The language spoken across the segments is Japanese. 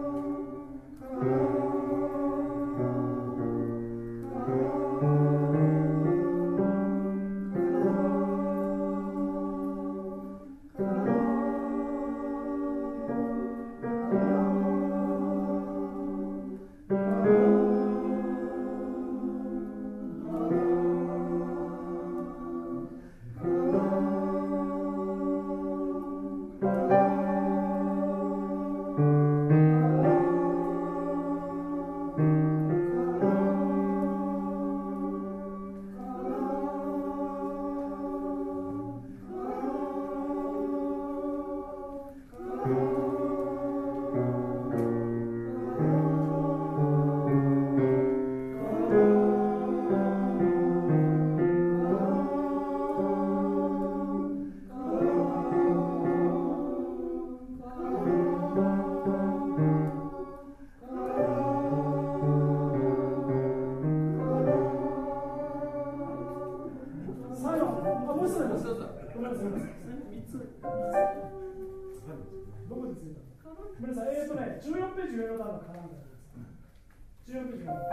ごめんなさい、14ページ上の段のカランダです。14ページ上の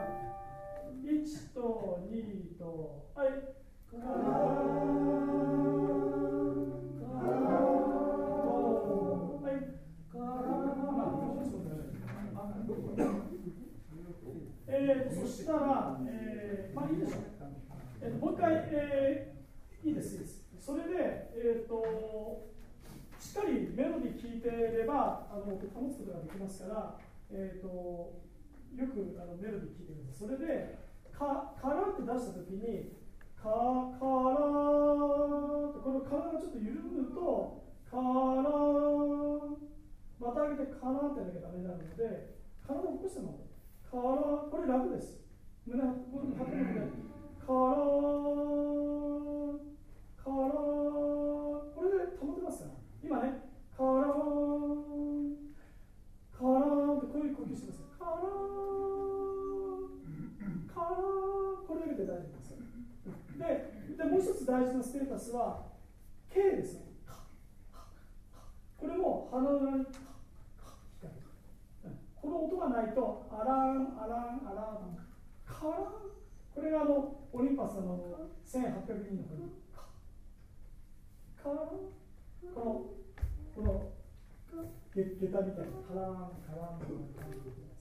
1と2と、はい。カランはい。カランそしたら、まあいいでしょう。もう一回、いいです、いいです。それで、しっかりメロディー聴いていれば保つことができますから、よくメロディー聴いてください。それでカラって出したときにカラってこの体がちょっと緩むとカラまた上げてカラってやらなきゃダメになるので体を起こしてもカラこれ楽です。胸張ってるのでカラこれで保てますから。今ね、カラーンってこういう呼吸してます。カラーンこれだけで大丈夫です。でもう一つ大事なステータスは K ですね。これも鼻の裏にこの音がないとアランカランこれがオリンパスの1800人のカランこの下駄みたいなカランの感じで